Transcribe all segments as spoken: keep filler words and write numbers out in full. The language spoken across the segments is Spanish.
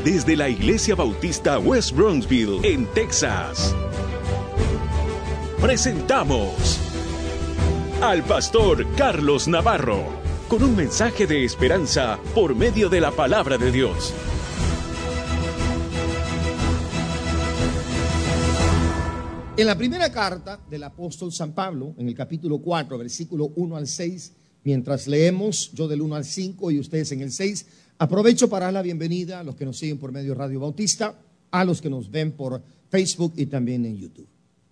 desde la Iglesia Bautista West Bronxville, en Texas. Presentamos al pastor Carlos Navarro, con un mensaje de esperanza por medio de la palabra de Dios. En la primera carta del apóstol San Pablo, en el capítulo cuatro, versículo uno al seis, mientras leemos, yo del uno al cinco y ustedes en el seis, aprovecho para dar la bienvenida a los que nos siguen por medio de Radio Bautista, a los que nos ven por Facebook y también en YouTube.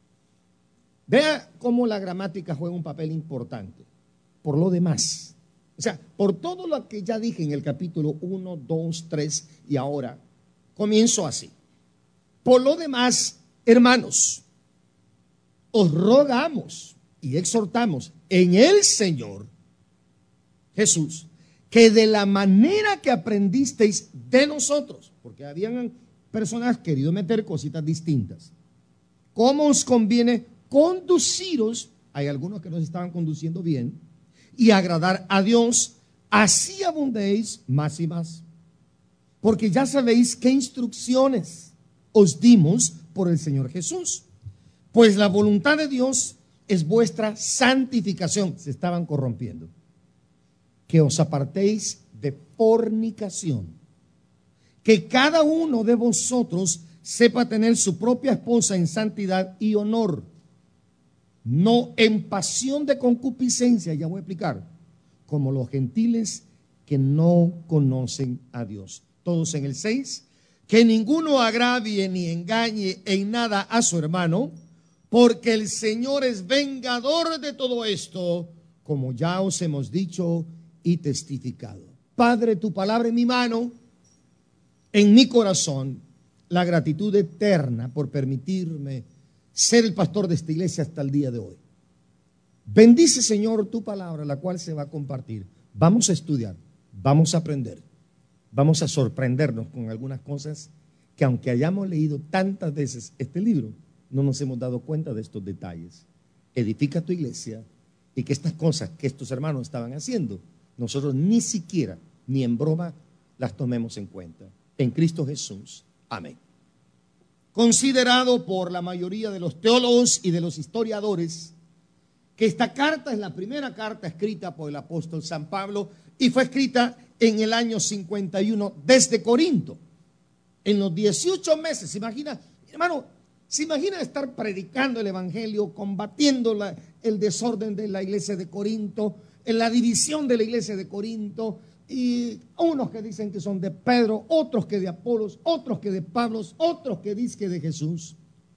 Vea cómo la gramática juega un papel importante. Por lo demás, o sea, por todo lo que ya dije en el capítulo uno, dos, tres y ahora, comienzo así. Por lo demás, hermanos, os rogamos y exhortamos en el Señor Jesús, que de la manera que aprendisteis de nosotros, porque habían personas querido meter cositas distintas, cómo os conviene conduciros, hay algunos que nos estaban conduciendo bien, y agradar a Dios, así abundéis más y más. Porque ya sabéis qué instrucciones os dimos por el Señor Jesús. Pues la voluntad de Dios es vuestra santificación. Se estaban corrompiendo. Que os apartéis de fornicación. Que cada uno de vosotros sepa tener su propia esposa en santidad y honor, no en pasión de concupiscencia, ya voy a explicar, como los gentiles que no conocen a Dios. Todos en el seis. Que ninguno agravie ni engañe en nada a su hermano, porque el Señor es vengador de todo esto, como ya os hemos dicho y testificado. Padre, tu palabra en mi mano, en mi corazón, la gratitud eterna por permitirme ser el pastor de esta iglesia hasta el día de hoy. Bendice, Señor, tu palabra, la cual se va a compartir. Vamos a estudiar, vamos a aprender, vamos a sorprendernos con algunas cosas que, aunque hayamos leído tantas veces este libro, no nos hemos dado cuenta de estos detalles. Edifica tu iglesia y que estas cosas que estos hermanos estaban haciendo, nosotros ni siquiera, ni en broma, las tomemos en cuenta. En Cristo Jesús. Amén. Considerado por la mayoría de los teólogos y de los historiadores que esta carta es la primera carta escrita por el apóstol San Pablo y fue escrita en el año cincuenta y uno desde Corinto. En los dieciocho meses, ¿se imagina? Hermano, ¿se imagina estar predicando el evangelio, combatiendo la, el desorden de la iglesia de Corinto, en la división de la iglesia de Corinto? Y unos que dicen que son de Pedro, otros que de Apolos, otros que de Pablo, otros que dicen que de Jesús.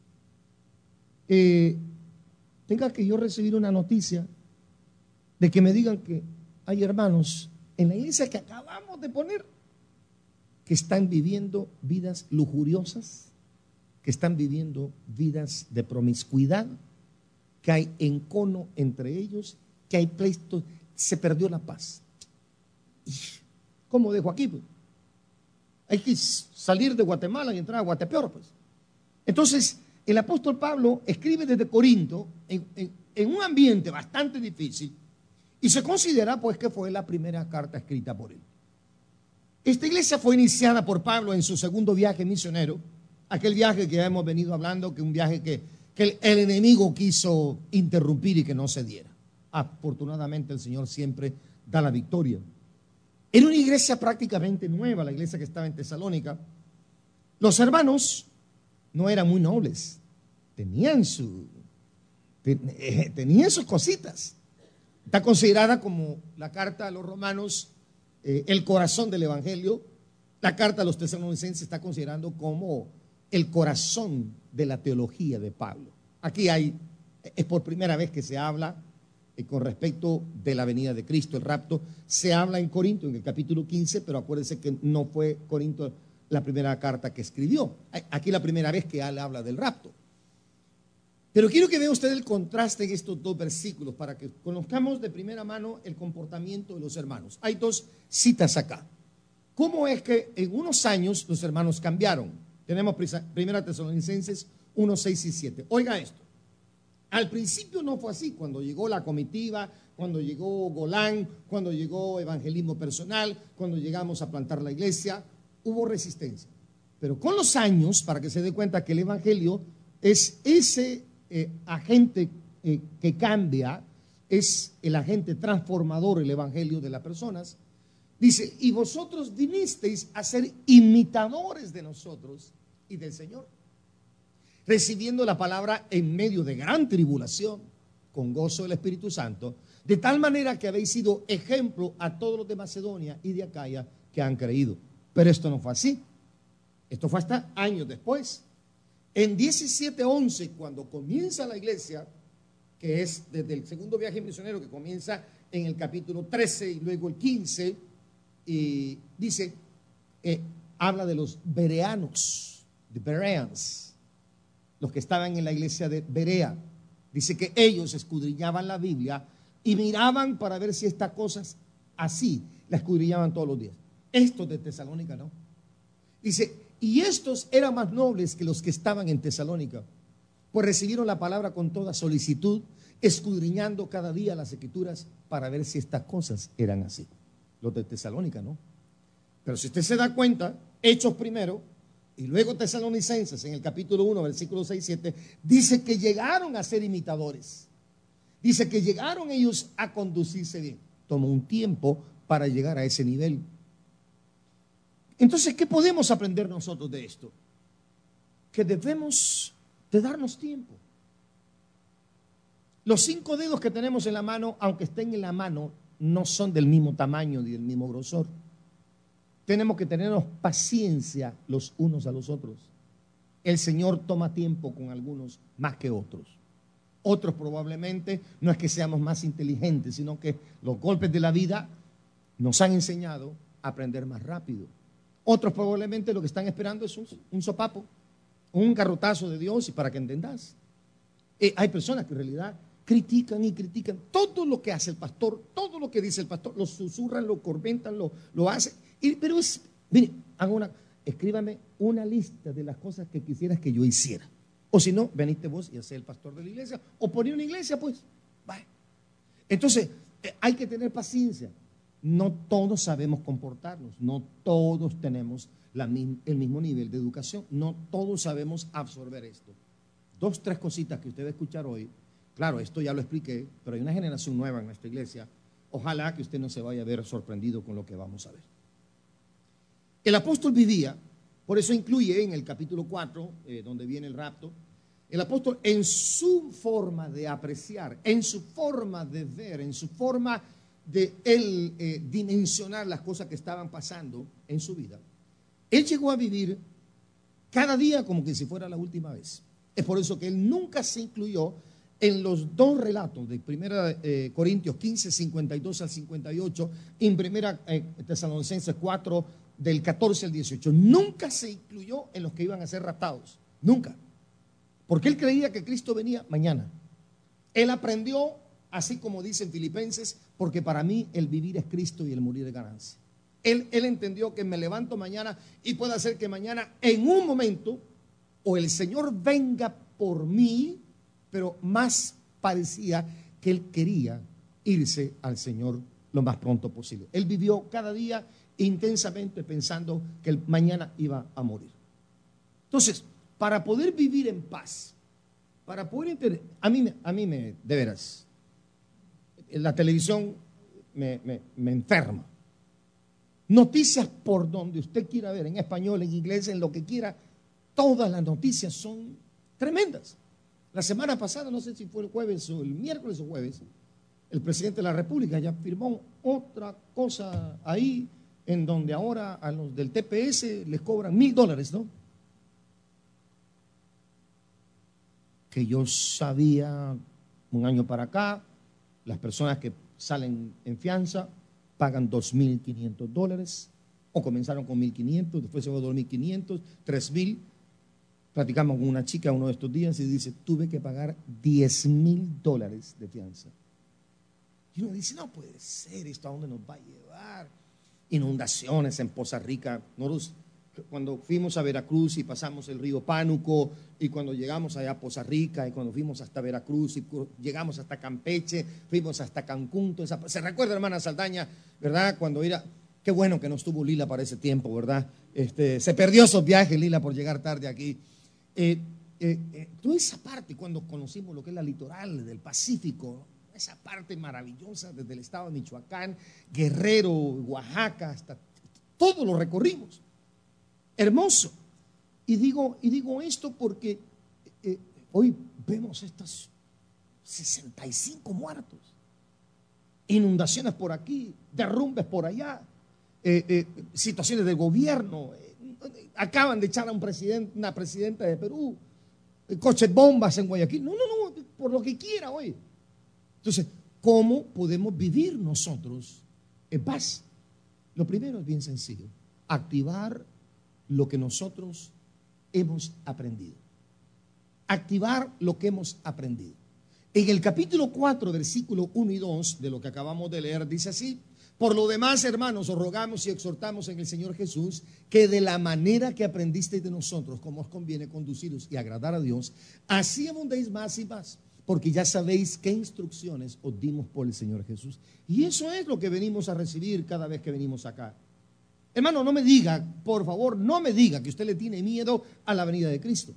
Eh, tenga que yo recibir una noticia de que me digan que hay hermanos en la iglesia que acabamos de poner que están viviendo vidas lujuriosas, que están viviendo vidas de promiscuidad, que hay encono entre ellos, que hay pleitos, se perdió la paz. ¿Cómo dejo aquí? Pues? Hay que salir de Guatemala y entrar a Guatepeor. Pues. Entonces, el apóstol Pablo escribe desde Corinto en, en, en un ambiente bastante difícil y se considera pues que fue la primera carta escrita por él. Esta iglesia fue iniciada por Pablo en su segundo viaje misionero, aquel viaje que ya hemos venido hablando, que un viaje que, que el, el enemigo quiso interrumpir y que no se diera. Afortunadamente el Señor siempre da la victoria. Era una iglesia prácticamente nueva, la iglesia que estaba en Tesalónica. Los hermanos no eran muy nobles, tenían, su, tenían sus cositas. Está considerada como la carta a los romanos, eh, el corazón del evangelio. La carta a los tesalonicenses está considerando como el corazón de la teología de Pablo. Aquí hay, es por primera vez que se habla eh, con respecto de la venida de Cristo, el rapto. Se habla en Corinto, en el capítulo quince, pero acuérdense que no fue Corinto la primera carta que escribió. Aquí la primera vez que él habla del rapto. Pero quiero que vea usted el contraste en estos dos versículos para que conozcamos de primera mano el comportamiento de los hermanos. Hay dos citas acá. ¿Cómo es que en unos años los hermanos cambiaron? Tenemos primera Tesalonicenses uno, seis y siete. Oiga esto. Al principio no fue así. Cuando llegó la comitiva, cuando llegó Golán, cuando llegó evangelismo personal, cuando llegamos a plantar la iglesia, hubo resistencia. Pero con los años, para que se dé cuenta que el Evangelio es ese eh, agente eh, que cambia, es el agente transformador, el Evangelio de las personas. Dice, y vosotros vinisteis a ser imitadores de nosotros y del Señor, recibiendo la palabra en medio de gran tribulación, con gozo del Espíritu Santo, de tal manera que habéis sido ejemplo a todos los de Macedonia y de Acaya que han creído. Pero esto no fue así. Esto fue hasta años después. En diecisiete once, cuando comienza la iglesia, que es desde el segundo viaje misionero, que comienza en el capítulo trece y luego el quince, y dice, eh, habla de los bereanos, de Bereans, los que estaban en la iglesia de Berea. Dice que ellos escudriñaban la Biblia y miraban para ver si estas cosas así, la escudriñaban todos los días. Estos de Tesalónica no. Dice, y estos eran más nobles que los que estaban en Tesalónica, pues recibieron la palabra con toda solicitud, escudriñando cada día las escrituras para ver si estas cosas eran así. Los de Tesalónica no. Pero si usted se da cuenta, Hechos primero y luego Tesalonicenses en el capítulo uno, versículo seis y siete, dice que llegaron a ser imitadores. Dice que llegaron ellos a conducirse bien. Tomó un tiempo para llegar a ese nivel. Entonces, ¿qué podemos aprender nosotros de esto? Que debemos de darnos tiempo. Los cinco dedos que tenemos en la mano, aunque estén en la mano, no son del mismo tamaño ni del mismo grosor. Tenemos que tenernos paciencia los unos a los otros. El Señor toma tiempo con algunos más que otros. Otros probablemente no es que seamos más inteligentes, sino que los golpes de la vida nos han enseñado a aprender más rápido. Otros probablemente lo que están esperando es un, un sopapo, un garrotazo de Dios y para que entendas. Eh, hay personas que en realidad critican y critican todo lo que hace el pastor, todo lo que dice el pastor, lo susurran, lo corventan, lo, lo hacen. Y, pero es, mire, haga una, escríbame una lista de las cosas que quisieras que yo hiciera. O si no, veniste vos y hacé el pastor de la iglesia, o poné una iglesia, pues. Vaya. Entonces, eh, hay que tener paciencia. No todos sabemos comportarnos, no todos tenemos la, el mismo nivel de educación, no todos sabemos absorber esto. Dos, tres cositas que usted va a escuchar hoy. Claro, esto ya lo expliqué, pero hay una generación nueva en nuestra iglesia. Ojalá que usted no se vaya a ver sorprendido con lo que vamos a ver. El apóstol vivía, por eso incluye en el capítulo cuatro, eh, donde viene el rapto, el apóstol en su forma de apreciar, en su forma de ver, en su forma de él eh, dimensionar las cosas que estaban pasando en su vida, él llegó a vivir cada día como que si fuera la última vez. Es por eso que él nunca se incluyó en los dos relatos de primera eh, Corintios quince, cincuenta y dos al cincuenta y ocho, y en primera eh, Tesalonicenses cuatro, del catorce al dieciocho. Nunca se incluyó en los que iban a ser raptados, nunca. Porque él creía que Cristo venía mañana. Él aprendió, así como dicen Filipenses, porque para mí el vivir es Cristo y el morir es ganancia. Él, él entendió que me levanto mañana y puede ser que mañana en un momento o el Señor venga por mí, pero más parecía que él quería irse al Señor lo más pronto posible. Él vivió cada día intensamente pensando que el mañana iba a morir. Entonces, para poder vivir en paz, para poder entender, a mí, a mí me, de veras, la televisión me, me, me enferma. Noticias por donde usted quiera ver, en español, en inglés, en lo que quiera, todas las noticias son tremendas. La semana pasada, no sé si fue el jueves o el miércoles o jueves, el presidente de la República ya firmó otra cosa ahí, en donde ahora a los del T P S les cobran mil dólares, ¿no? Que yo sabía un año para acá, las personas que salen en fianza pagan dos mil quinientos dólares, o comenzaron con mil quinientos, después se fue a dos mil quinientos, tres mil. Platicamos con una chica uno de estos días y dice, tuve que pagar diez mil dólares de fianza. Y uno dice, no puede ser, ¿esto a dónde nos va a llevar? Inundaciones en Poza Rica. Nosotros, cuando fuimos a Veracruz y pasamos el río Pánuco, y cuando llegamos allá a Poza Rica, y cuando fuimos hasta Veracruz, y llegamos hasta Campeche, fuimos hasta Cancún, toda esa, se recuerda, hermana Saldaña, ¿verdad? Cuando era Qué bueno que no estuvo Lila para ese tiempo, ¿verdad? Este, se perdió esos viajes, Lila, por llegar tarde aquí. Eh, eh, eh, toda esa parte, cuando conocimos lo que es la litoral del Pacífico, esa parte maravillosa desde el estado de Michoacán, Guerrero, Oaxaca, hasta todo lo recorrimos. Hermoso. Y digo, y digo esto porque eh, hoy vemos estos sesenta y cinco muertos, inundaciones por aquí, derrumbes por allá, eh, eh, situaciones de gobierno. Eh, acaban de echar a un presidente, una presidenta de Perú, eh, coches bombas en Guayaquil. No, no, no, por lo que quiera hoy. Entonces, ¿cómo podemos vivir nosotros en paz? Lo primero es bien sencillo: activar lo que nosotros hemos aprendido. Activar lo que hemos aprendido. En el capítulo cuatro, versículo uno y dos de lo que acabamos de leer, dice así: por lo demás, hermanos, os rogamos y exhortamos en el Señor Jesús que de la manera que aprendisteis de nosotros, como os conviene conduciros y agradar a Dios, así abundéis más y más, porque ya sabéis qué instrucciones os dimos por el Señor Jesús. Y eso es lo que venimos a recibir cada vez que venimos acá. Hermano, no me diga, por favor, no me diga que usted le tiene miedo a la venida de Cristo.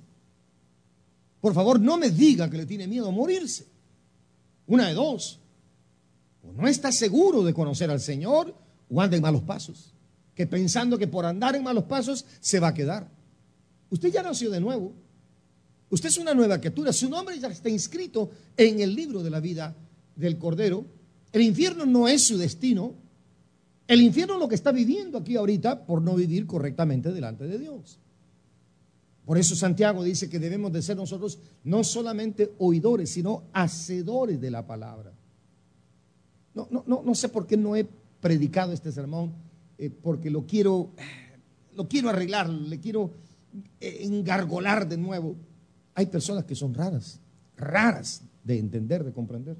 Por favor, no me diga que le tiene miedo a morirse. Una de dos: o no está seguro de conocer al Señor, o anda en malos pasos, que pensando que por andar en malos pasos se va a quedar. Usted ya nació de nuevo. Usted es una nueva criatura. Su nombre ya está inscrito en el libro de la vida del Cordero. El infierno no es su destino. El infierno es lo que está viviendo aquí ahorita por no vivir correctamente delante de Dios. Por eso Santiago dice que debemos de ser nosotros no solamente oidores, sino hacedores de la palabra. No, no, no, no sé por qué no he predicado este sermón, eh, porque lo quiero, lo quiero arreglar, le quiero eh, engargolar de nuevo. Hay personas que son raras, raras de entender, de comprender.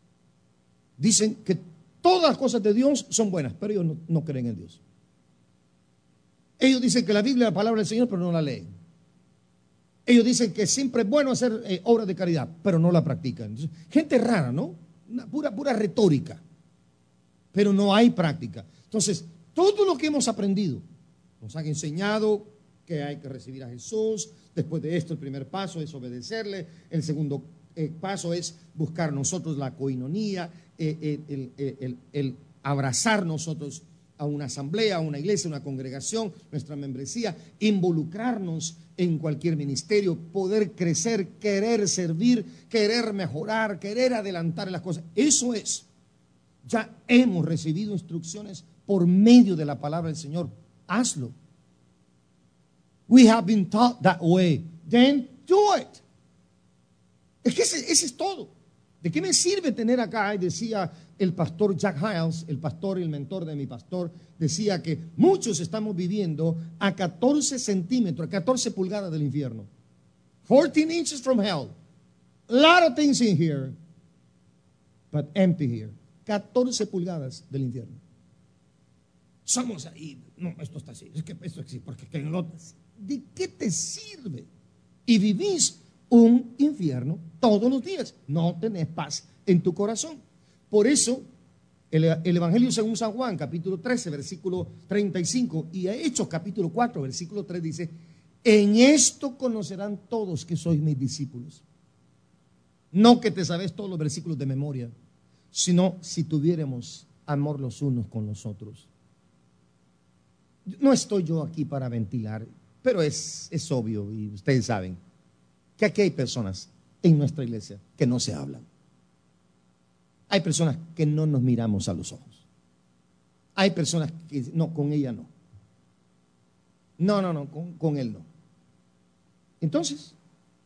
Dicen que todas las cosas de Dios son buenas, pero ellos no, no creen en Dios. Ellos dicen que la Biblia es la palabra del Señor, pero no la leen. Ellos dicen que siempre es bueno hacer eh, obras de caridad, pero no la practican. Entonces, gente rara, ¿no? Una pura, pura retórica, pero no hay práctica. Entonces, todo lo que hemos aprendido nos han enseñado que hay que recibir a Jesús. Después de esto, el primer paso es obedecerle. El segundo eh, paso es buscar nosotros la coinonía, eh, eh, el, el, el, el abrazar nosotros a una asamblea, a una iglesia, a una congregación, nuestra membresía, involucrarnos en cualquier ministerio, poder crecer, querer servir, querer mejorar, querer adelantar las cosas. Eso es. Ya hemos recibido instrucciones por medio de la palabra del Señor. Hazlo. We have been taught that way. Then do it. Es que ese, ese es todo. ¿De qué me sirve tener acá? Y decía el pastor Jack Hyles, el pastor y el mentor de mi pastor, decía que muchos estamos viviendo a catorce centímetros, catorce pulgadas del infierno. fourteen inches from hell. A lot of things in here, but empty here. catorce pulgadas del infierno. Somos ahí. No, esto está así. Es que esto existe. Porque que no, ¿de qué te sirve? Y vivís un infierno todos los días. No tenés paz en tu corazón. Por eso, el, el Evangelio según San Juan, capítulo trece, versículo treinta y cinco, y Hechos, capítulo cuatro, versículo tres, dice: en esto conocerán todos que sois mis discípulos. No que te sabes todos los versículos de memoria, sino si tuviéramos amor los unos con los otros. No estoy yo aquí para ventilar, pero es, es obvio, y ustedes saben, que aquí hay personas en nuestra iglesia que no se hablan. Hay personas que no nos miramos a los ojos. Hay personas que, no, con ella no. No, no, no, con, con él no. Entonces,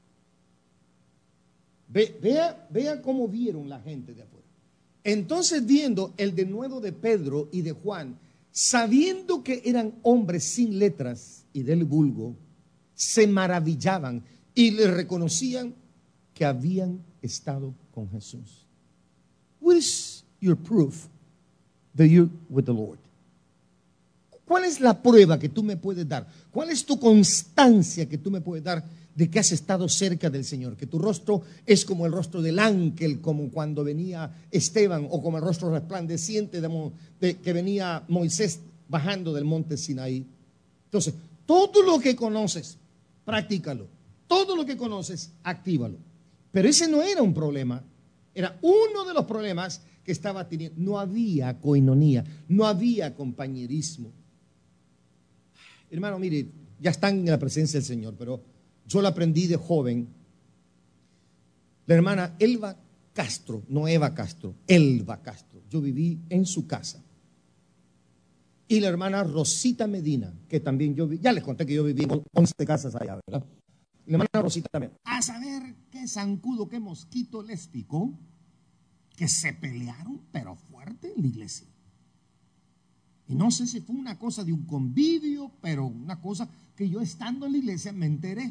ve, vea, vea cómo vieron la gente de afuera. Entonces, viendo el denuedo de Pedro y de Juan, sabiendo que eran hombres sin letras y del vulgo, se maravillaban y les reconocían que habían estado con Jesús. What is your proof that you're with the Lord? ¿Cuál es la prueba que tú me puedes dar? ¿Cuál es tu constancia que tú me puedes dar de que has estado cerca del Señor? Que tu rostro es como el rostro del ángel, como cuando venía Esteban, o como el rostro resplandeciente de, de que venía Moisés bajando del monte Sinaí. Entonces, todo lo que conoces, practícalo. Todo lo que conoces, actívalo. Pero ese no era un problema. Era uno de los problemas que estaba teniendo. No había coinonía, no había compañerismo. Hermano, mire, ya están en la presencia del Señor, pero yo lo aprendí de joven. La hermana Elba Castro, no Eva Castro, Elba Castro. Yo viví en su casa. Y la hermana Rosita Medina, que también yo vi, ya les conté que yo viví en once casas allá, ¿verdad? La hermana Rosita también. A saber qué zancudo, qué mosquito les picó, que se pelearon, pero fuerte en la iglesia. Y no sé si fue una cosa de un convivio, pero una cosa que yo estando en la iglesia me enteré.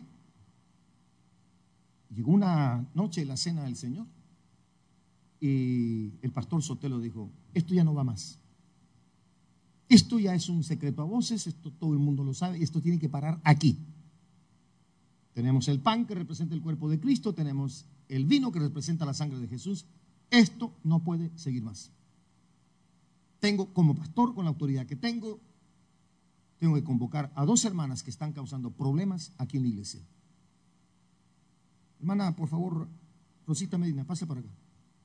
Llegó una noche la cena del Señor y el pastor Sotelo dijo, esto ya no va más. Esto ya es un secreto a voces, esto todo el mundo lo sabe, esto tiene que parar aquí. Tenemos el pan que representa el cuerpo de Cristo, tenemos el vino que representa la sangre de Jesús. Esto no puede seguir más. Tengo, como pastor, con la autoridad que tengo, tengo que convocar a dos hermanas que están causando problemas aquí en la iglesia. Hermana, por favor, Rosita Medina, pase para acá.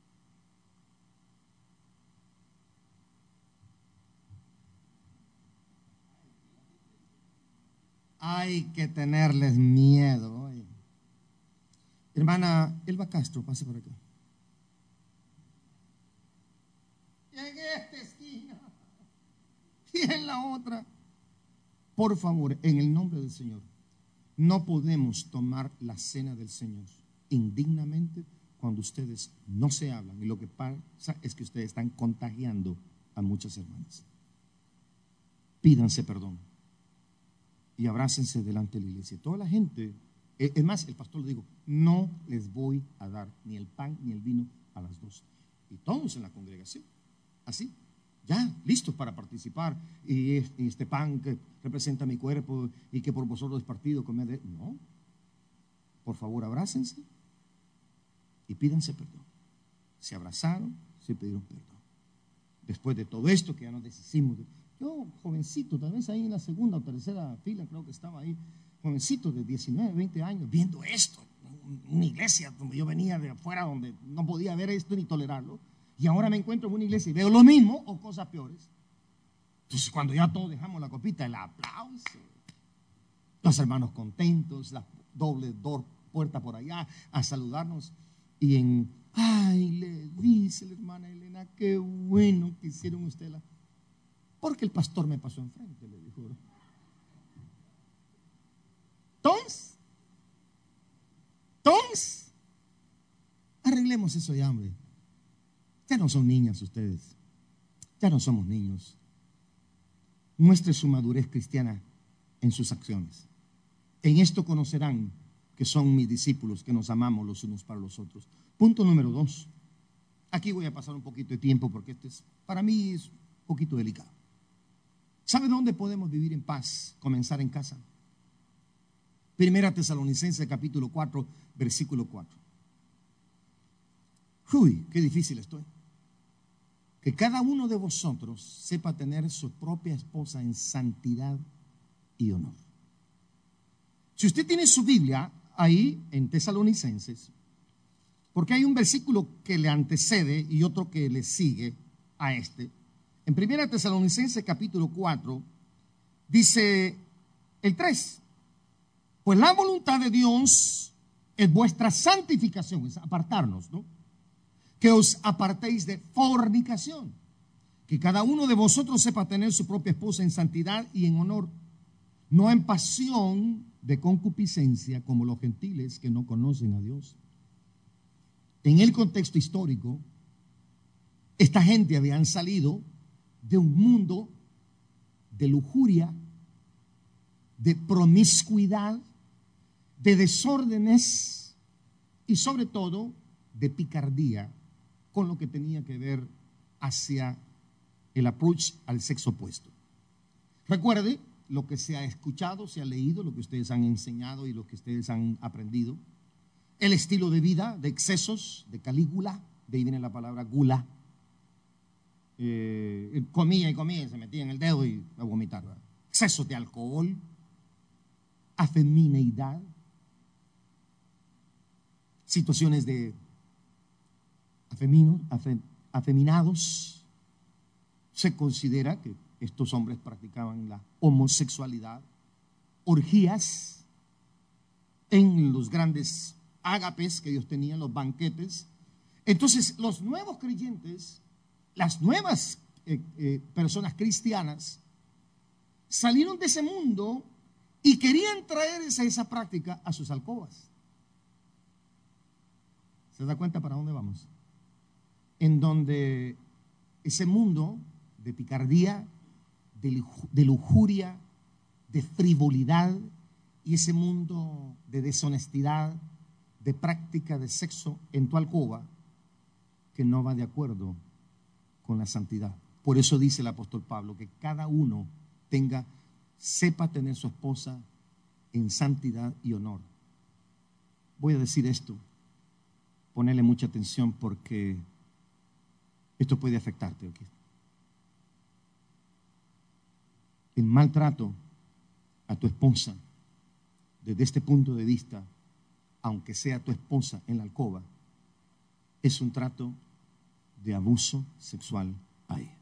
Hay que tenerles miedo. Oye. Hermana Elba Castro, pase por acá. Y en esta esquina. Y en la otra. Por favor, en el nombre del Señor, no podemos tomar la cena del Señor indignamente cuando ustedes no se hablan. Y lo que pasa es que ustedes están contagiando a muchas hermanas. Pídanse perdón. Y abrácense delante de la iglesia. Toda la gente, es más, el pastor le dijo, no les voy a dar ni el pan ni el vino a las dos. Y todos en la congregación, así, ya, listos para participar. Y este pan que representa mi cuerpo y que por vosotros es partido, comed de... No, por favor, abrácense y pídanse perdón. Se abrazaron, se pidieron perdón. Después de todo esto que ya nos deshicimos de... Yo, jovencito, tal vez ahí en la segunda o tercera fila, creo que estaba ahí, jovencito de diecinueve, veinte años, viendo esto, una iglesia donde yo venía de afuera, donde no podía ver esto ni tolerarlo, y ahora me encuentro en una iglesia y veo lo mismo o cosas peores. Entonces, cuando ya todos dejamos la copita, el aplauso, los hermanos contentos, la doble door, puerta por allá, a saludarnos, y en, ay, le dice la hermana Elena, qué bueno que hicieron ustedes la... Porque el pastor me pasó enfrente, le dijo. Entonces, entonces, arreglemos eso ya, hombre. Ya no son niñas ustedes. Ya no somos niños. Muestre su madurez cristiana en sus acciones. En esto conocerán que son mis discípulos, que nos amamos los unos para los otros. Punto número dos. Aquí voy a pasar un poquito de tiempo porque este es, para mí es un poquito delicado. ¿Sabe dónde podemos vivir en paz? Comenzar en casa. Primera Tesalonicenses capítulo cuatro, versículo cuatro. Uy, qué difícil estoy. Que cada uno de vosotros sepa tener su propia esposa en santidad y honor. Si usted tiene su Biblia ahí en Tesalonicenses, porque hay un versículo que le antecede y otro que le sigue a este. En Primera Tesalonicenses capítulo cuatro dice el tres, pues la voluntad de Dios es vuestra santificación, es apartarnos, ¿no? Que os apartéis de fornicación, que cada uno de vosotros sepa tener su propia esposa en santidad y en honor, no en pasión de concupiscencia como los gentiles que no conocen a Dios. En el contexto histórico, esta gente habían salido de un mundo de lujuria, de promiscuidad, de desórdenes y sobre todo de picardía con lo que tenía que ver hacia el approach al sexo opuesto. Recuerde lo que se ha escuchado, se ha leído, lo que ustedes han enseñado y lo que ustedes han aprendido. El estilo de vida de excesos, de Calígula, de ahí viene la palabra gula. eh, comía y comía y se metía en el dedo y a vomitar, ¿verdad? Exceso de alcohol, afemineidad, situaciones de afemino, afe, afeminados. Se considera que estos hombres practicaban la homosexualidad, orgías en los grandes ágapes que ellos tenían, los banquetes. Entonces, los nuevos creyentes, las nuevas eh, eh, personas cristianas, salieron de ese mundo y querían traer esa, esa práctica a sus alcobas. ¿Se da cuenta para dónde vamos? En donde ese mundo de picardía, de, de lujuria, de frivolidad, y ese mundo de deshonestidad, de práctica de sexo en tu alcoba, que no va de acuerdo con la santidad. Por eso dice el apóstol Pablo que cada uno tenga, sepa tener su esposa en santidad y honor. Voy a decir esto, ponerle mucha atención porque esto puede afectarte. ¿Okay? El maltrato a tu esposa, desde este punto de vista, aunque sea tu esposa en la alcoba, es un trato de abuso sexual a ella.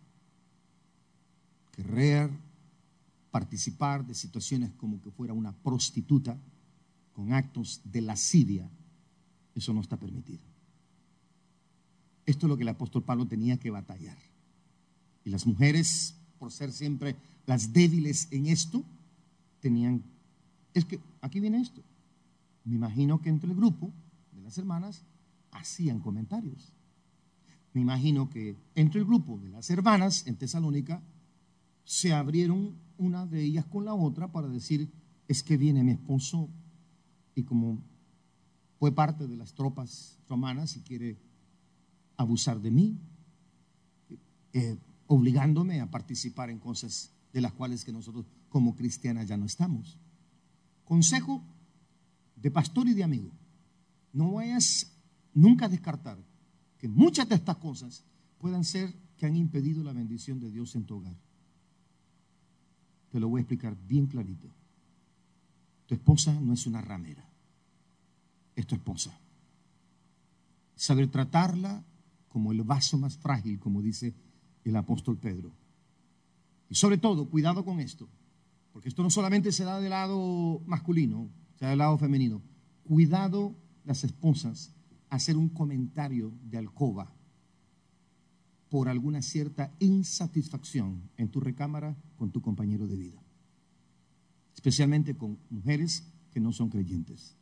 Querer participar de situaciones como que fuera una prostituta con actos de lascivia, eso no está permitido. Esto es lo que el apóstol Pablo tenía que batallar. Y las mujeres, por ser siempre las débiles en esto, tenían, es que aquí viene esto. Me imagino que entre el grupo de las hermanas hacían comentarios. Me imagino que entre el grupo de las hermanas en Tesalónica se abrieron una de ellas con la otra para decir, es que viene mi esposo y como fue parte de las tropas romanas y quiere abusar de mí, eh, obligándome a participar en cosas de las cuales que nosotros como cristianas ya no estamos. Consejo de pastor y de amigo: no vayas nunca a descartar que muchas de estas cosas puedan ser que han impedido la bendición de Dios en tu hogar. Te lo voy a explicar bien clarito. Tu esposa no es una ramera, es tu esposa. Saber tratarla como el vaso más frágil, como dice el apóstol Pedro. Y sobre todo, cuidado con esto, porque esto no solamente se da del lado masculino, se da del lado femenino. Cuidado las esposas a hacer un comentario de alcoba por alguna cierta insatisfacción en tu recámara con tu compañero de vida, especialmente con mujeres que no son creyentes.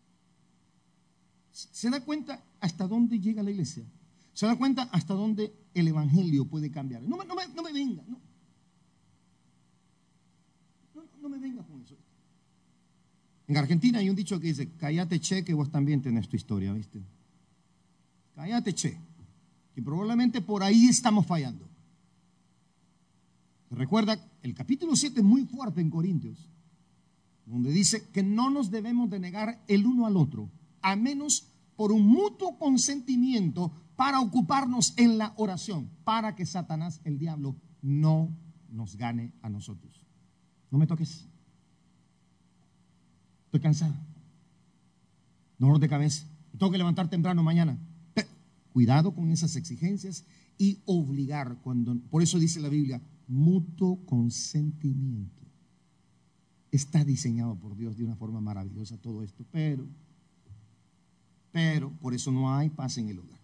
¿Se da cuenta hasta dónde llega la iglesia? ¿Se da cuenta hasta dónde el evangelio puede cambiar? No me, no me, no me venga, no. No, no me venga con eso. En Argentina hay un dicho que dice, cállate che, que vos también tenés tu historia, ¿viste? Cállate che, que probablemente por ahí estamos fallando. Recuerda, el capítulo siete es muy fuerte en Corintios, donde dice que no nos debemos de negar el uno al otro, a menos por un mutuo consentimiento para ocuparnos en la oración, para que Satanás, el diablo, no nos gane a nosotros. No me toques. Estoy cansado. Dolor de cabeza. Tengo que levantar temprano mañana. Pero, cuidado con esas exigencias y obligar. Cuando, por eso dice la Biblia, mutuo consentimiento. Está diseñado por Dios de una forma maravillosa todo esto, pero, pero por eso no hay paz en el hogar.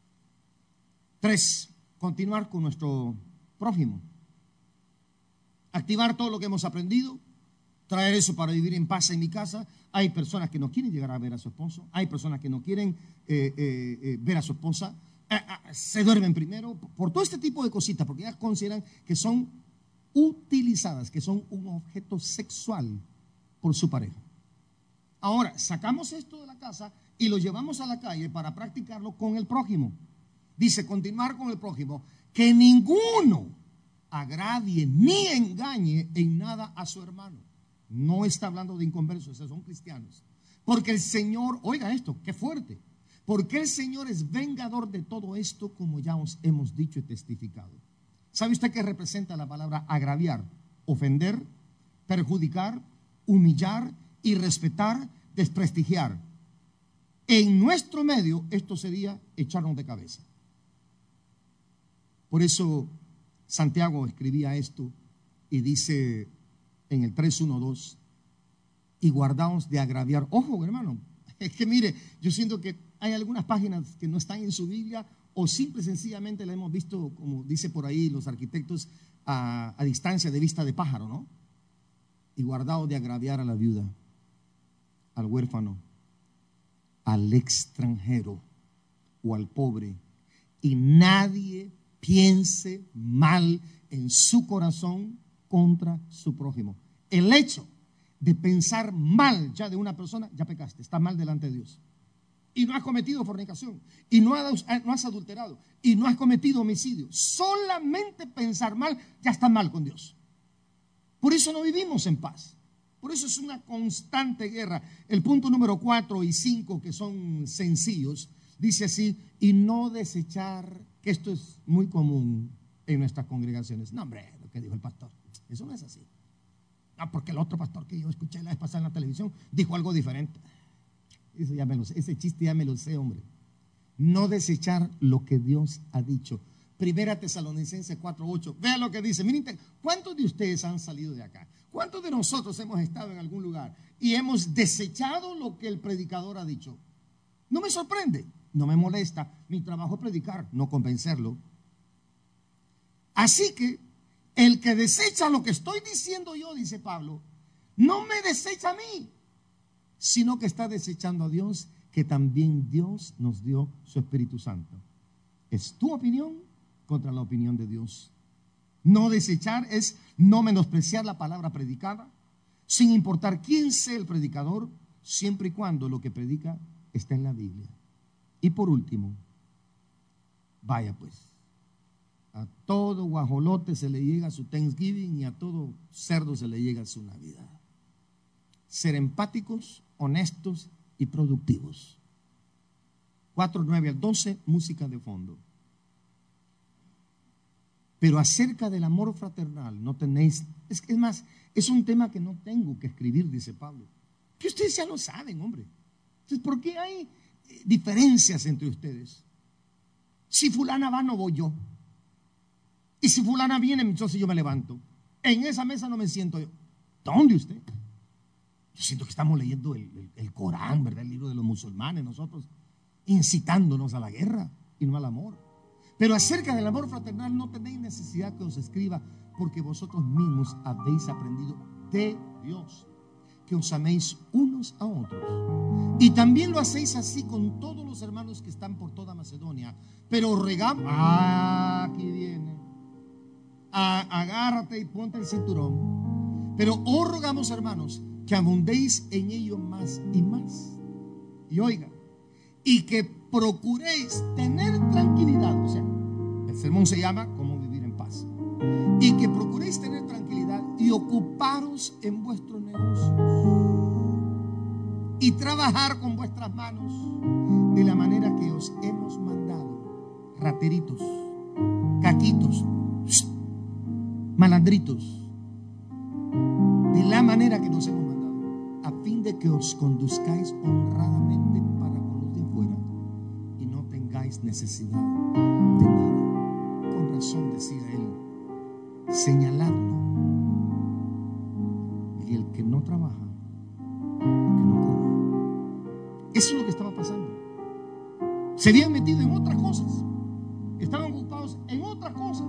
Tres, continuar con nuestro prójimo. Activar todo lo que hemos aprendido, traer eso para vivir en paz en mi casa. Hay personas que no quieren llegar a ver a su esposo, hay personas que no quieren eh, eh, eh, ver a su esposa, eh, eh, se duermen primero, por todo este tipo de cositas, porque ellas consideran que son utilizadas, que son un objeto sexual por su pareja. Ahora, sacamos esto de la casa y lo llevamos a la calle para practicarlo con el prójimo. Dice, continuar con el prójimo, que ninguno agravie ni engañe en nada a su hermano. No está hablando de inconversos, esos son cristianos. Porque el Señor, oiga esto, qué fuerte, porque el Señor es vengador de todo esto, como ya os hemos dicho y testificado. ¿Sabe usted qué representa la palabra agraviar? Ofender, perjudicar, humillar, irrespetar, desprestigiar. En nuestro medio esto sería echarnos de cabeza. Por eso Santiago escribía esto y dice en el tres uno dos, y guardaos de agraviar. Ojo, hermano, es que mire, yo siento que hay algunas páginas que no están en su Biblia o simple y sencillamente la hemos visto, como dice por ahí los arquitectos, a, a distancia de vista de pájaro, ¿no? Y guardaos de agraviar a la viuda, al huérfano, al extranjero o al pobre, y nadie piense mal en su corazón contra su prójimo. El hecho de pensar mal ya de una persona, ya pecaste, está mal delante de Dios. Y no has cometido fornicación, y no has, no has adulterado, y no has cometido homicidio. Solamente pensar mal ya está mal con Dios. Por eso no vivimos en paz. Por eso es una constante guerra. El punto número cuatro y cinco, que son sencillos, dice así: y no desechar, que esto es muy común en nuestras congregaciones. No, hombre, lo que dijo el pastor, eso no es así. No, porque el otro pastor que yo escuché la vez pasada en la televisión dijo algo diferente. Eso ya me lo sé, ese chiste ya me lo sé, hombre. No desechar lo que Dios ha dicho. Primera Tesalonicenses cuatro ocho. Vea lo que dice. Miren, ¿cuántos de ustedes han salido de acá? ¿Cuántos de nosotros hemos estado en algún lugar y hemos desechado lo que el predicador ha dicho? No me sorprende, no me molesta. Mi trabajo es predicar, no convencerlo. Así que el que desecha lo que estoy diciendo yo, dice Pablo, no me desecha a mí, sino que está desechando a Dios, que también Dios nos dio su Espíritu Santo. Es tu opinión contra la opinión de Dios. No desechar es no menospreciar la palabra predicada, sin importar quién sea el predicador, siempre y cuando lo que predica está en la Biblia. Y por último, vaya pues, a todo guajolote se le llega su Thanksgiving y a todo cerdo se le llega su Navidad. Ser empáticos, honestos y productivos. cuatro, nueve al doce, música de fondo. Pero acerca del amor fraternal no tenéis, es, es más, es un tema que no tengo que escribir, dice Pablo, que ustedes ya lo saben, hombre. Entonces, ¿por qué hay diferencias entre ustedes? Si fulana va, no voy yo. Y si fulana viene, entonces yo me levanto. En esa mesa no me siento yo. ¿Dónde usted? Yo siento que estamos leyendo el, el, el Corán, ¿verdad? El libro de los musulmanes, nosotros incitándonos a la guerra y no al amor. Pero acerca del amor fraternal no tenéis necesidad que os escriba, porque vosotros mismos habéis aprendido de Dios que os améis unos a otros. Y también lo hacéis así con todos los hermanos que están por toda Macedonia. Pero regamos, ah, aquí viene, ah, agárrate y ponte el cinturón. Pero os rogamos, hermanos, que abundéis en ello más y más. Y oiga, y que procuréis tener tranquilidad. O sea, el sermón se llama ¿Cómo vivir en paz? Y que procuréis tener tranquilidad y ocuparos en vuestros negocios y trabajar con vuestras manos de la manera que os hemos mandado. Rateritos, caquitos, malandritos, de la manera que nos hemos mandado, a fin de que os conduzcáis honradamente para con los de afuera y no tengáis necesidad de nada. Con razón decía él, señaladlo, y el que no trabaja, que no coma. Eso es lo que estaba pasando. Se habían metido en otras cosas, estaban ocupados en otras cosas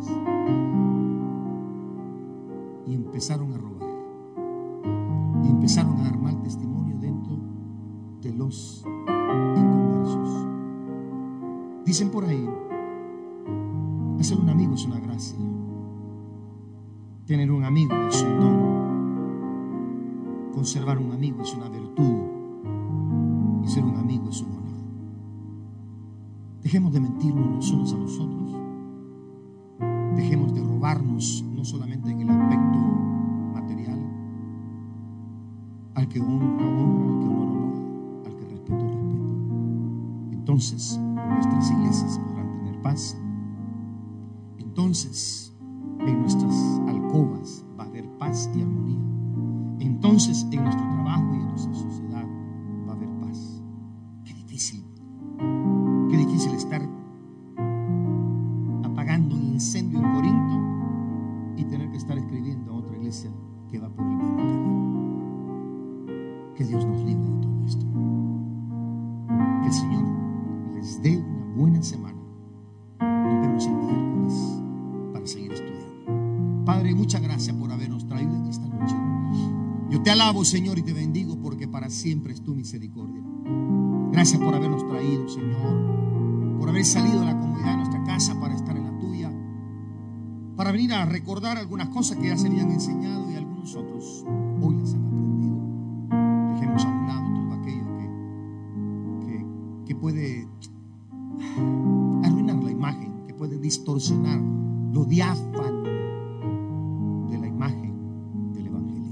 y empezaron a robar y empezaron a dar mal testimonio dentro de los inconversos. Dicen por ahí, hacer un amigo es una gracia, tener un amigo es un don, conservar un amigo es una virtud y ser un amigo es un honor. Dejemos de mentirnos los unos a los otros, dejemos de robarnos, no solamente en el aspecto material. Al que honra, honra, al que honor, honor, al que respeto, respeto. Entonces nuestras iglesias podrán tener paz. Entonces en nuestras alcobas va a haber paz y armonía. Entonces en nuestro trabajo y en nuestra sociedad va a haber paz. Qué difícil, qué difícil estar apagando un incendio en Corinto y tener que estar escribiendo a otra iglesia que va por el mismo camino. Que Dios nos libre de todo esto. Que el Señor les dé una buena semana. Nos vemos el miércoles para seguir estudiando. Padre, muchas gracias por habernos traído en esta noche. Yo te alabo, Señor, y te bendigo porque para siempre es tu misericordia. Gracias por habernos traído, Señor, por haber salido de la comodidad de nuestra casa para estar en la tuya, para venir a recordar algunas cosas que ya se habían enseñado y algunos otros hoy las han aprendido. Dejemos a un lado todo aquello que, que, que puede arruinar la imagen, que puede distorsionar lo diáfano de la imagen del Evangelio.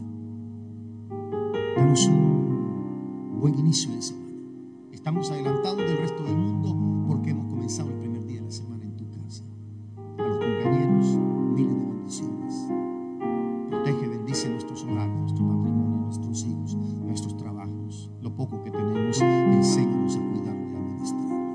Danos un buen inicio de semana. Estamos adelantados del resto del mundo porque hemos comenzado el primer día de la semana en tu casa. A los compañeros, miles de bendiciones. Protege, bendice nuestros hogares, nuestro matrimonio, nuestros hijos, nuestros trabajos. Lo poco que tenemos, enséñanos a cuidarlo y a administrarlo.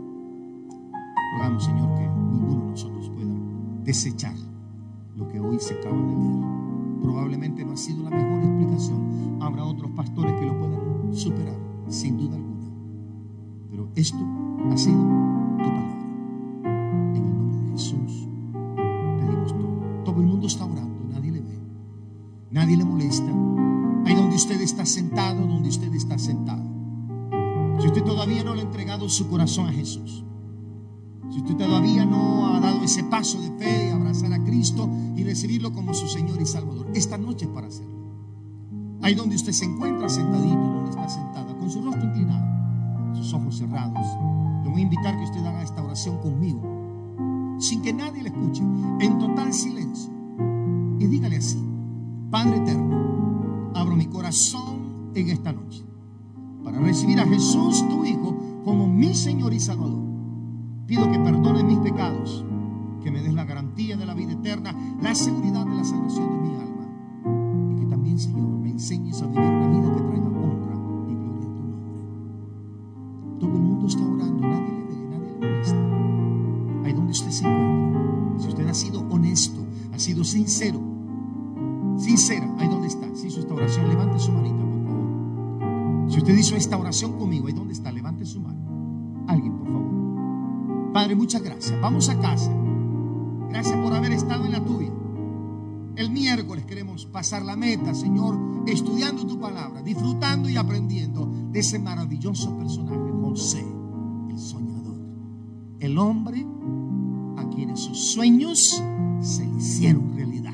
Rogamos, Señor, que ninguno de nosotros pueda desechar lo que hoy se acaba de leer. Probablemente no ha sido la mejor explicación. Habrá otros pastores que lo puedan superar, sin duda alguna. Pero esto ha sido tu palabra. En el nombre de Jesús pedimos todo. Todo el mundo está orando, nadie le ve, nadie le molesta. Ahí donde usted está sentado, donde usted está sentada. Si usted todavía no le ha entregado su corazón a Jesús, si usted todavía no ha dado ese paso de fe y abrazar a Cristo y recibirlo como su Señor y Salvador, esta noche es para hacerlo. Ahí donde usted se encuentra sentadito, donde está sentada, con su rostro inclinado, sus ojos cerrados, le voy a invitar que usted haga esta oración conmigo, sin que nadie le escuche, en total silencio, y dígale así: Padre eterno, abro mi corazón en esta noche para recibir a Jesús, tu Hijo, como mi Señor y Salvador. Pido que perdone mis pecados, que me des la garantía de la vida eterna, la seguridad de la salvación de mi alma, y que también, Señor, me enseñes a vivir una vida que traiga honra y gloria a tu nombre. Todo el mundo está orando, nadie le ve, nadie le molesta. Ahí donde usted se encuentra, si usted ha sido honesto, ha sido sincero, sincera, ahí donde está, si hizo esta oración, levante su manita, por favor. Si usted hizo esta oración conmigo, ahí donde está, levante su mano. Alguien, por favor. Padre, muchas gracias. Vamos a casa. Gracias por haber estado en la tuya. El miércoles queremos pasar la meta, Señor, estudiando tu palabra, disfrutando y aprendiendo de ese maravilloso personaje, José, el soñador. El hombre a quienes sus sueños se le hicieron realidad.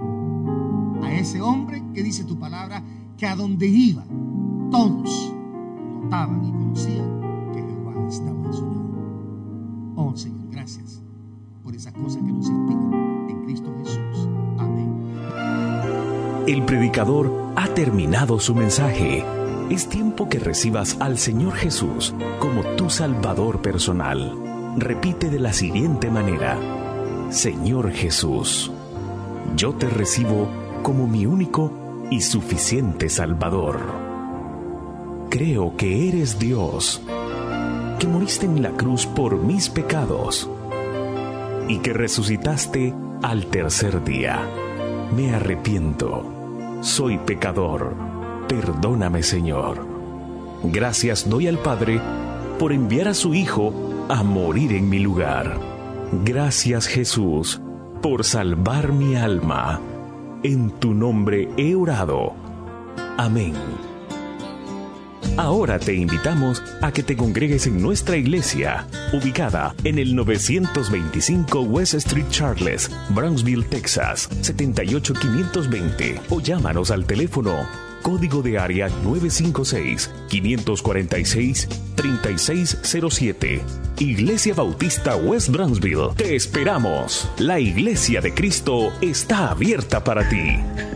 A ese hombre que dice tu palabra que a donde iba, todos notaban y conocían que Jehová estaba en su lado. Oh, Señor, gracias por esas cosas que nos inspiran en Cristo Jesús. Amén. El predicador ha terminado su mensaje. Es tiempo que recibas al Señor Jesús como tu Salvador personal. Repite de la siguiente manera: Señor Jesús, yo te recibo como mi único y suficiente Salvador. Creo que eres Dios, que moriste en la cruz por mis pecados y que resucitaste al tercer día. Me arrepiento, soy pecador, perdóname, Señor. Gracias doy al Padre por enviar a su Hijo a morir en mi lugar. Gracias, Jesús, por salvar mi alma. En tu nombre he orado. Amén. Ahora te invitamos a que te congregues en nuestra iglesia, ubicada en el novecientos veinticinco West Street Charles, Brownsville, Texas, setenta y ocho quinientos veinte, o llámanos al teléfono código de área nueve cinco seis, cinco cuatro seis, tres seis cero siete. Iglesia Bautista West Brownsville. Te esperamos. La Iglesia de Cristo está abierta para ti.